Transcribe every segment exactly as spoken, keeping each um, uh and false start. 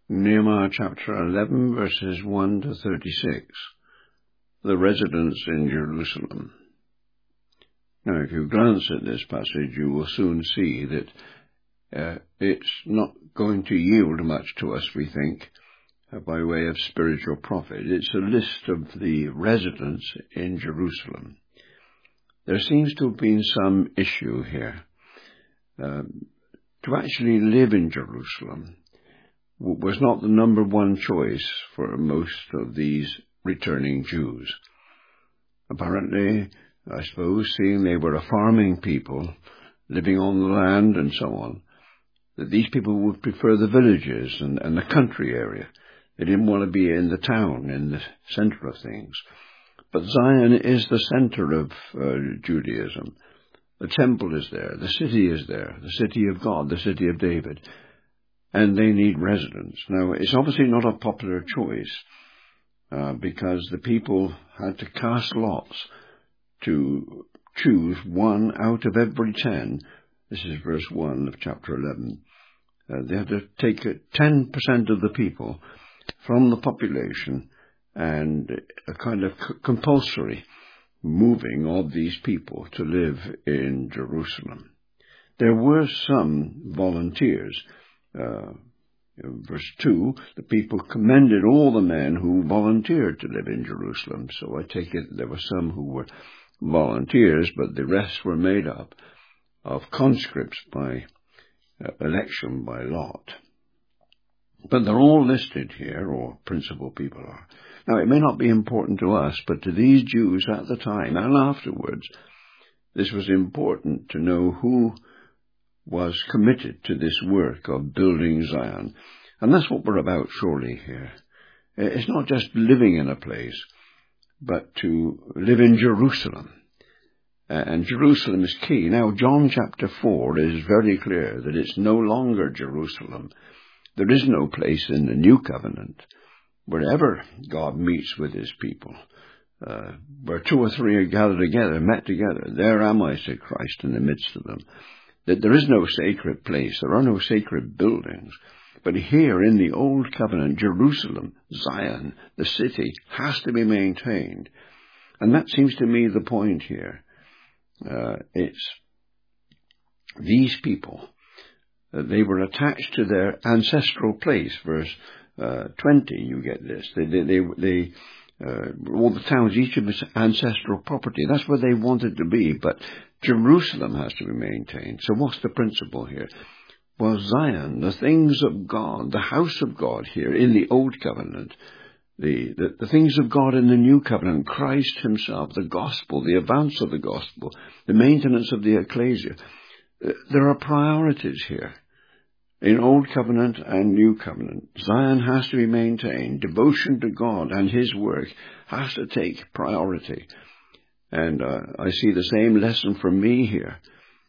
Nehemiah chapter eleven, verses one to thirty-six. The residents in Jerusalem. Now, if you glance at this passage, you will soon see that uh, it's not going to yield much to us, we think, uh, by way of spiritual profit. It's a list of the residents in Jerusalem. There seems to have been some issue here. Um, to actually live in Jerusalem was not the number one choice for most of these returning Jews. Apparently, I suppose, seeing they were a farming people, living on the land and so on, that these people would prefer the villages and, and the country area. They didn't want to be in the town, in the center of things. But Zion is the center of uh, Judaism. The temple is there, the city is there, the city of God, the city of David. And they need residents. Now, it's obviously not a popular choice uh, because the people had to cast lots to choose one out of every ten. This is verse one of chapter eleven. Uh, they had to take ten percent of the people from the population and a kind of c- compulsory moving of these people to live in Jerusalem. There were some volunteers. Uh, verse two, the people commended all the men who volunteered to live in Jerusalem. So I take it there were some who were volunteers, but the rest were made up of conscripts by uh, election by lot. But they're all listed here, or principal people are. Now, it may not be important to us, but to these Jews at the time and afterwards, this was important to know who was committed to this work of building Zion. And that's what we're about surely here. It's not just living in a place, but to live in Jerusalem. And Jerusalem is key. Now, John chapter four is very clear that it's no longer Jerusalem. There is no place in the new covenant. Wherever God meets with his people, uh, where two or three are gathered together, met together, there am I, said Christ, in the midst of them. That there is no sacred place, there are no sacred buildings. But here in the Old Covenant, Jerusalem, Zion, the city, has to be maintained. And that seems to me the point here. Uh, it's these people, uh, they were attached to their ancestral place. Verse uh, twenty, you get this. They, they, they, they uh, all the towns, each of its ancestral property, that's where they wanted to be, but Jerusalem has to be maintained. So what's the principle here? Well, Zion, the things of God, the house of God here in the Old Covenant, the, the, the things of God in the New Covenant, Christ himself, the gospel, the advance of the gospel, the maintenance of the ecclesia. There are priorities here in Old Covenant and New Covenant. Zion has to be maintained. Devotion to God and his work has to take priority. And uh, I see the same lesson for me here.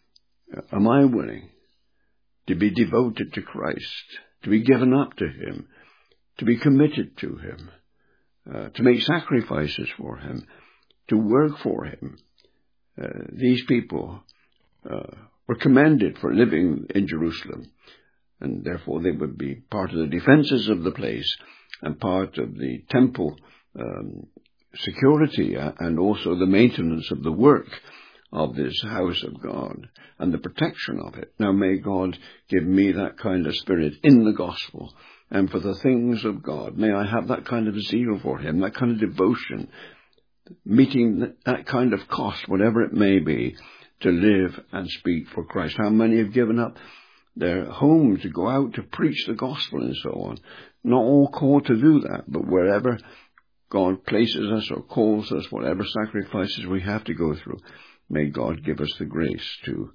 Am I willing to be devoted to Christ, to be given up to him, to be committed to him, uh, to make sacrifices for him, to work for him? Uh, these people uh, were commended for living in Jerusalem, and therefore they would be part of the defenses of the place and part of the temple um security and also the maintenance of the work of this house of God and the protection of it. Now may God give me that kind of spirit in the gospel and for the things of God. May I have that kind of zeal for him, that kind of devotion, meeting that kind of cost, whatever it may be, to live and speak for Christ. How many have given up their home to go out to preach the gospel and so on? Not all called to do that, but wherever God places us or calls us, whatever sacrifices we have to go through, may God give us the grace to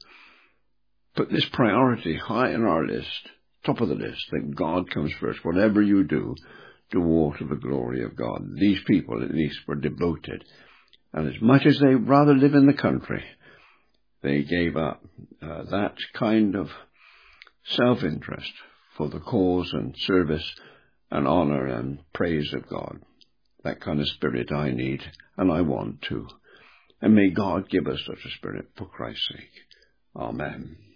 put this priority high in our list, top of the list, that God comes first. Whatever you do, do all to the glory of God. These people, at least, were devoted. And as much as they rather live in the country, they gave up uh, that kind of self-interest for the cause and service and honor and praise of God. That kind of spirit I need, and I want to. And may God give us such a spirit for Christ's sake. Amen.